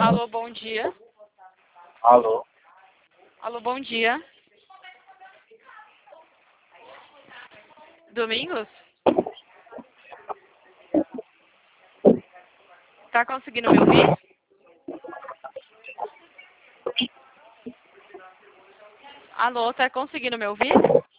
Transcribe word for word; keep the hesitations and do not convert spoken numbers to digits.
Alô, bom dia. Alô? Alô, bom dia. Domingos? Tá conseguindo me ouvir? Alô, tá conseguindo me ouvir?